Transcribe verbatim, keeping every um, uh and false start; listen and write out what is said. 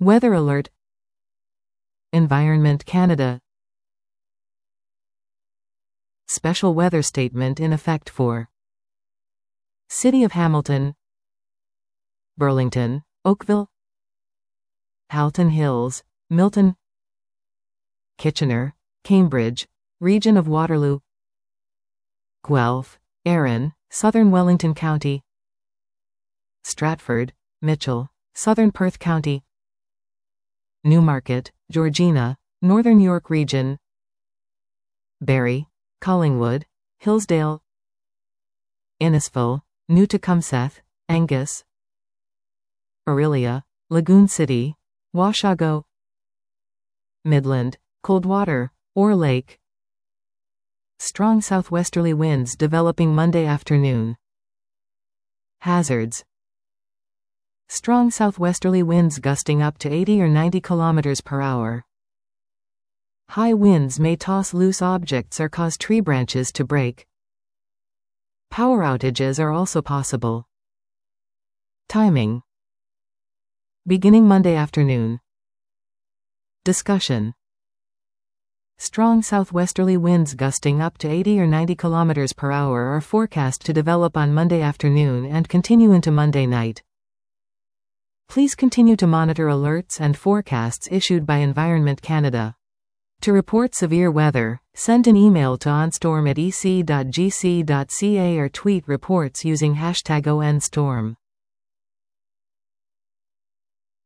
Weather alert. Environment Canada. Special weather statement in effect for City of Hamilton, Burlington, Oakville, Halton Hills, Milton, Kitchener, Cambridge, Region of Waterloo, Guelph, Erin, Southern Wellington County, Stratford, Mitchell, Southern Perth County, Newmarket, Georgina, Northern York Region, Barrie, Collingwood, Hillsdale, Innisfil, New Tecumseth, Angus, Orillia, Lagoon City, Washago, Midland, Coldwater, Orr Lake. Strong southwesterly winds developing Monday afternoon. Hazards. Strong southwesterly winds gusting up to eighty or ninety kilometers per hour. High winds may toss loose objects or cause tree branches to break. Power outages are also possible. Timing. Beginning Monday afternoon. Discussion. Strong southwesterly winds gusting up to eighty or ninety kilometers per hour are forecast to develop on Monday afternoon and continue into Monday night. Please continue to monitor alerts and forecasts issued by Environment Canada. To report severe weather, send an email to onstorm at e c dot g c dot c a or tweet reports using hashtag O N storm.